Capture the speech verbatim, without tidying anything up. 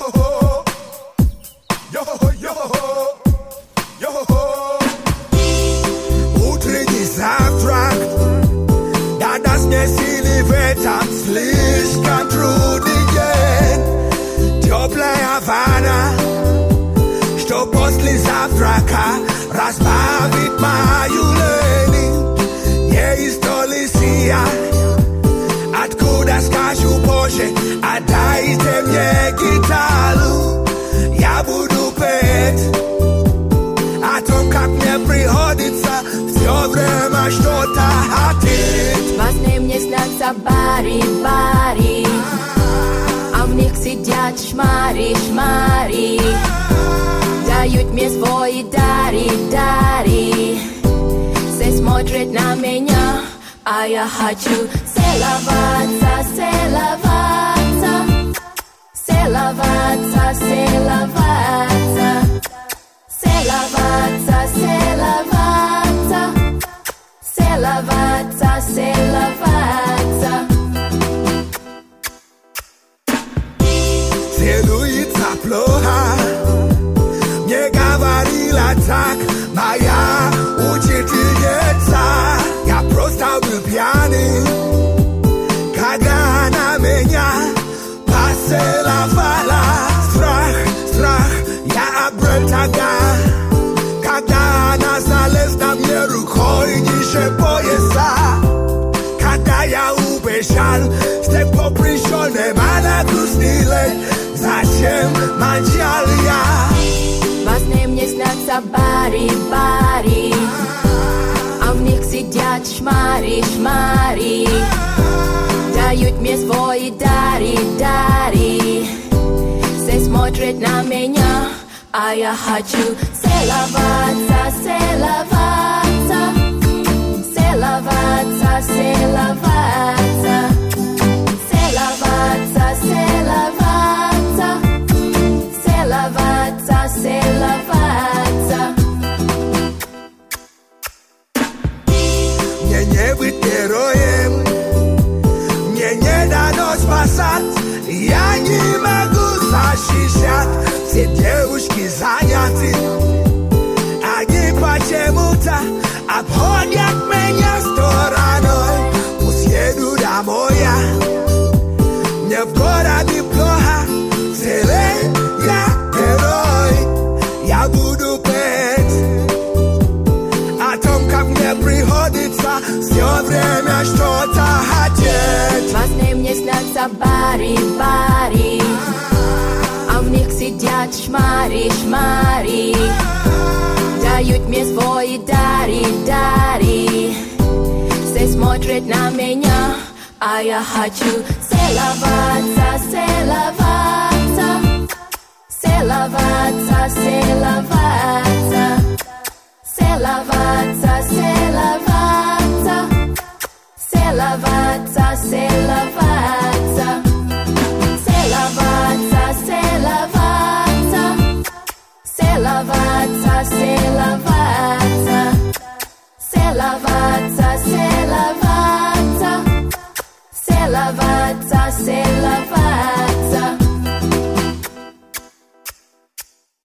Утренний завтрак, да даст мне силы в этом слишком трудный день. Теплая вода, что после завтрака разбавит мою лень. Не из Толесия, откуда скажу позже, отдайте мне гитару, я буду петь о том, как мне приходится все время что-то хотеть. Во сне мне снятся бари, бари, а в них сидят шмари, шмари, дают мне свои дари, дари. Все смотрят на меня, а я хочу целоваться, целоваться, целоваться, целоваться, целоваться, целоваться, целоваться, целоваться. Целуется плохо, мне говорила так моя учительница. Я просто был пьяный, когда она меня поцеловала. Страх, страх, я обрел тогда, когда она залезла мне рукой ниже пояса. Когда я убежал, с тех пор пришел, немало грустнее. Зачем молчал я? Во сне мне снятся бари, бари, а в них сидят шмари, шмари, дают мне свои дари, дари. Все смотрят на меня, а я хочу целоваться, целоваться, целоваться, целоваться, целоваться, целоваться, целоваться, целоваться. Мне не быть героем, мне не дано спасать, я не могу защищать. Все девушки заняты, они почему-то обходят меня стороной. Пусть еду домой я, мне в городе плохо, целый я герой. Я буду петь о том, как мне приходится все время что-то хотеть. Во сне мне снятся бари, бари, а в них сидят шмари, шмари, дают мне свои дари, дари. Все смотрят на меня, а я хочу целоваться, целоваться, целоваться, целоваться, целоваться, целоваться, целоваться, целоваться, целоваться, целоваться, целоваться, целоваться, целоваться, целоваться, целоваться, целоваться.